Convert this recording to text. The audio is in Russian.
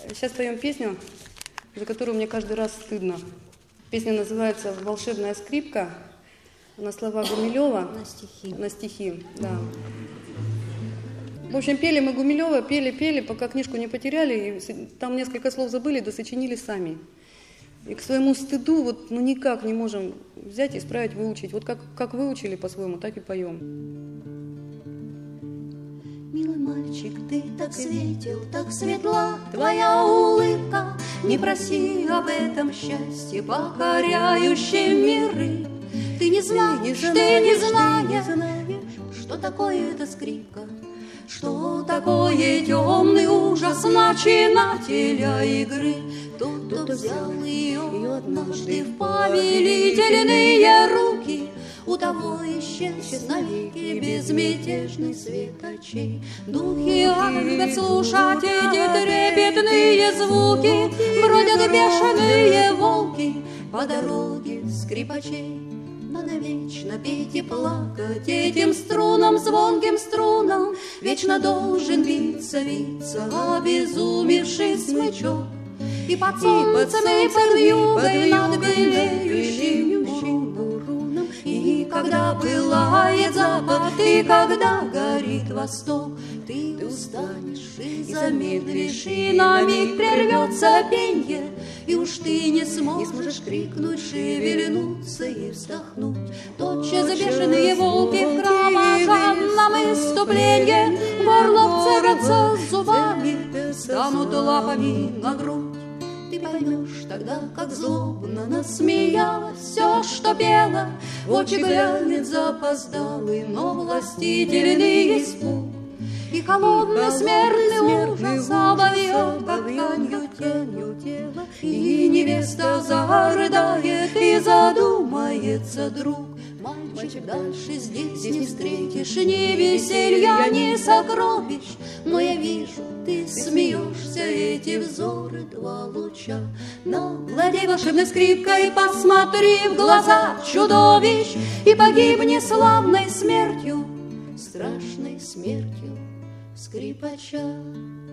Сейчас поем песню, за которую мне каждый раз стыдно. Песня называется «Волшебная скрипка». На слова Гумилева. На стихи, да. В общем, пели мы Гумилева, пели, пока книжку не потеряли. И там несколько слов забыли, да сочинили сами. И к своему стыду вот мы никак не можем взять, исправить, выучить. Вот как выучили по-своему, так и поем. Милый мальчик, ты так светел, так светла твоя улыбка. Не проси об этом счастье, покоряющем миры. Ты не знаешь, что такое эта скрипка, что такое темный ужас начинателя игры. Тот, кто взял ее однажды в повелительные руки, у того исчез навеки безмятежный свет очей. Духи любят слушать эти трепетные звуки, бродят бешеные волки по дороге скрипачей. Надо вечно петь и плакать этим струнам, звонким струнам. Вечно должен биться обезумевший смычок. И под солнцем, и под вьюгой над белеющим буруном. И когда пылает запад, и когда горит восток, ты устанешь и замедлишь, и на миг прервется пенье. И уж ты не сможешь крикнуть, шевельнуться и вздохнуть. Тотчас бешеные волки в кровожадном выступлении горло вцепятся зубами, станут лапами на грудь. Ты поймешь тогда, как злобно насмеялась все, что пела. В очи глянет запоздалый, но властительный испуг. И холодный смертный ужас обовьет, как тканью тела. И невеста зарыдает, и задумается друг. Мальчик, дальше здесь не встретишь ни веселья, ни сокровищ. Но я вижу, ты смеешься, эти взоры два луча. Но владей волшебной скрипкой, посмотри в глаза чудовищ. И погибни славной смертью, страшной смертью скрипача.